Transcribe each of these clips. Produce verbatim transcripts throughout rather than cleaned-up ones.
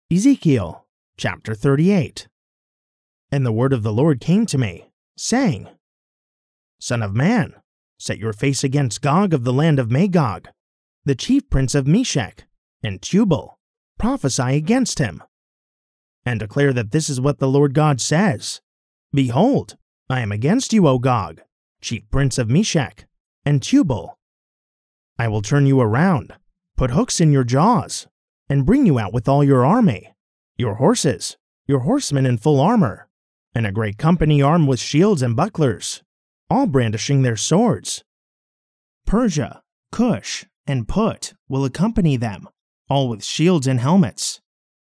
Ezekiel chapter thirty-eight. And the word of the Lord came to me, saying, Son of man, set your face against Gog of the land of Magog, the chief prince of Meshech, and Tubal, prophesy against him, and declare that this is what the Lord God says. Behold, I am against you, O Gog, chief prince of Meshech, and Tubal. I will turn you around, put hooks in your jaws, and bring you out with all your army, your horses, your horsemen in full armor, and a great company armed with shields and bucklers, all brandishing their swords. Persia, Cush, and Put will accompany them, all with shields and helmets,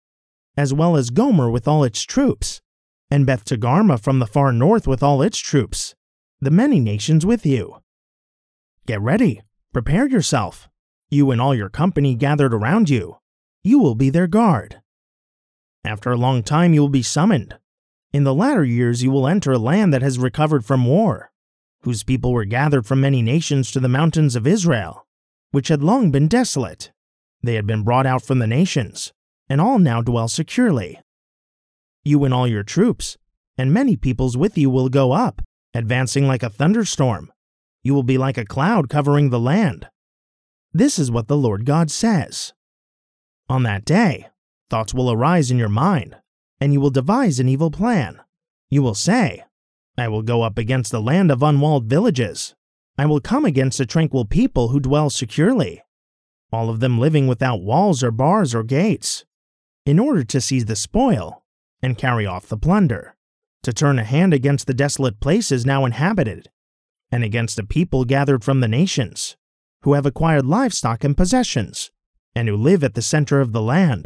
as well as Gomer with all its troops, and Beth Togarmah from the far north with all its troops, the many nations with you. Get ready, prepare yourself, you and all your company gathered around you. You will be their guard. After a long time you will be summoned. In the latter years you will enter a land that has recovered from war, whose people were gathered from many nations to the mountains of Israel, which had long been desolate. They had been brought out from the nations, and all now dwell securely. You and all your troops, and many peoples with you will go up, advancing like a thunderstorm. You will be like a cloud covering the land. This is what the Lord God says. On that day, thoughts will arise in your mind, and you will devise an evil plan. You will say, I will go up against the land of unwalled villages. I will come against a tranquil people who dwell securely, all of them living without walls or bars or gates, in order to seize the spoil and carry off the plunder, to turn a hand against the desolate places now inhabited, and against a people gathered from the nations, who have acquired livestock and possessions, and who live at the center of the land.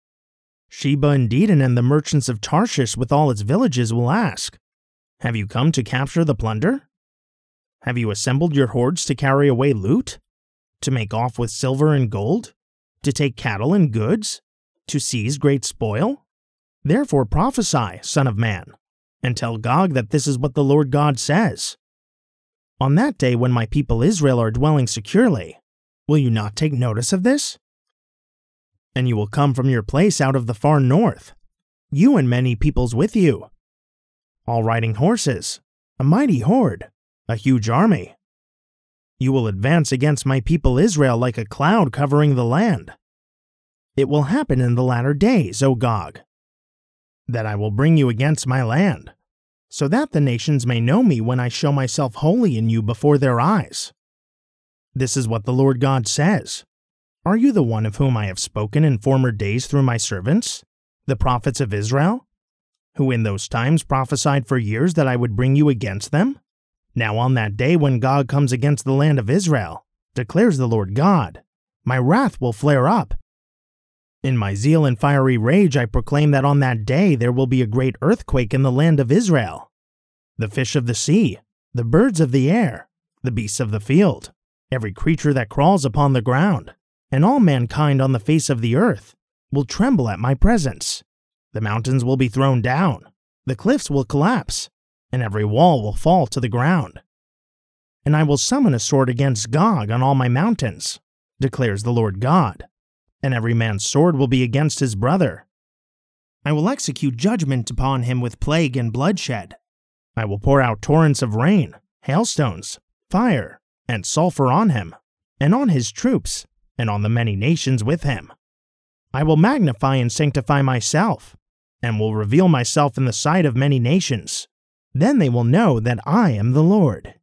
Sheba and Dedan and the merchants of Tarshish with all its villages will ask, Have you come to capture the plunder? Have you assembled your hordes to carry away loot? To make off with silver and gold? To take cattle and goods? To seize great spoil? Therefore prophesy, son of man, and tell Gog that this is what the Lord God says. On that day when my people Israel are dwelling securely, will you not take notice of this? And you will come from your place out of the far north, you and many peoples with you, all riding horses, a mighty horde, a huge army. You will advance against my people Israel like a cloud covering the land. It will happen in the latter days, O Gog, that I will bring you against my land, so that the nations may know me when I show myself holy in you before their eyes. This is what the Lord God says. Are you the one of whom I have spoken in former days through my servants, the prophets of Israel, who in those times prophesied for years that I would bring you against them? Now on that day when Gog comes against the land of Israel, declares the Lord God, my wrath will flare up. In my zeal and fiery rage I proclaim that on that day there will be a great earthquake in the land of Israel. The fish of the sea, the birds of the air, the beasts of the field, every creature that crawls upon the ground, and all mankind on the face of the earth will tremble at my presence. The mountains will be thrown down, the cliffs will collapse, and every wall will fall to the ground. And I will summon a sword against Gog on all my mountains, declares the Lord God, and every man's sword will be against his brother. I will execute judgment upon him with plague and bloodshed. I will pour out torrents of rain, hailstones, fire, and sulfur on him, and on his troops, and on the many nations with him. I will magnify and sanctify myself, and will reveal myself in the sight of many nations. Then they will know that I am the Lord.